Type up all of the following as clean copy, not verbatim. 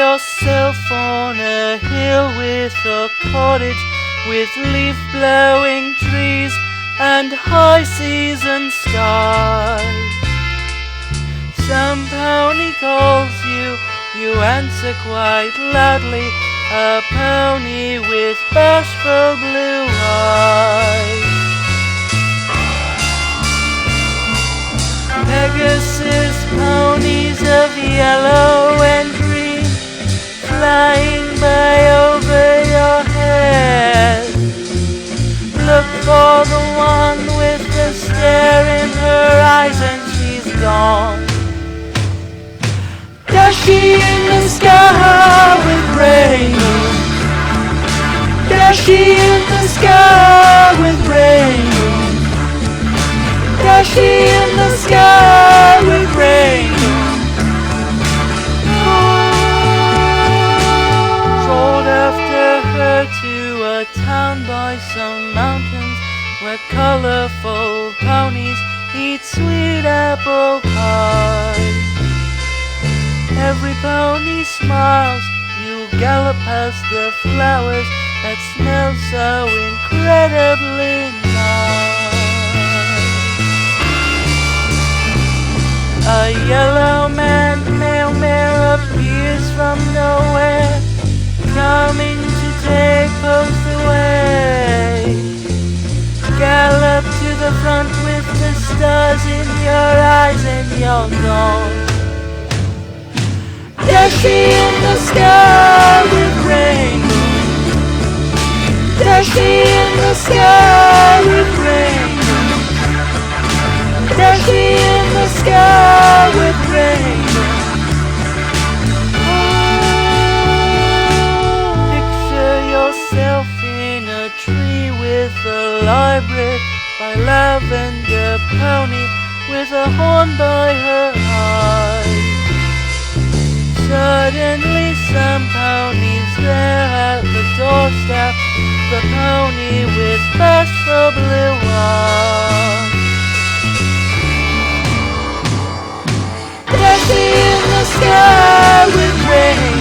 yourself on a hill with a cottage, with leaf-blowing trees and high seas and sky. Some pony calls you, you answer quite loudly, a pony with bashful blue eyes. Pegasus ponies of yellow and green, flying by over your head. Look for the one with the stare in her eyes and she's gone. Does she in the sky with rain? Does she in the sky with rain? Does she in the sky with rain? Strolled after her to a town by some mountains, where colorful ponies eat sweet apple pie. Every pony smiles, you gallop past the flowers that smell so incredibly nice. A yellow man, male mare, appears from nowhere, coming to take post away. Gallop to the front with the stars in your eyes and you're gone. Does she in the sky with rain? Does she in the sky with rain? Does she in the sky with rain? Picture yourself in a tree with a library by lavender pony, with a horn by her eye. Suddenly some ponies there at the doorstep, the pony with bashful blue eyes. Does she in the sky with rain?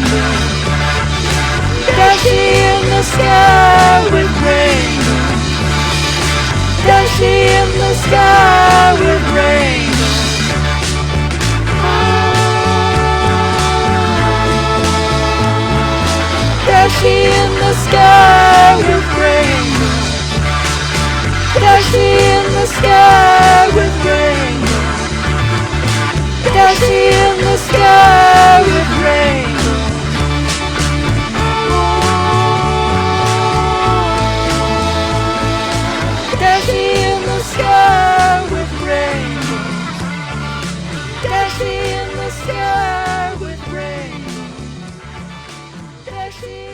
Does she in the sky with rain? Does she in the sky with rain? Does she in the sky with rain? Does she in the sky with rain? Does she in the sky with rain? Does she in the sky with rain? Does she in the sky with rain? Does she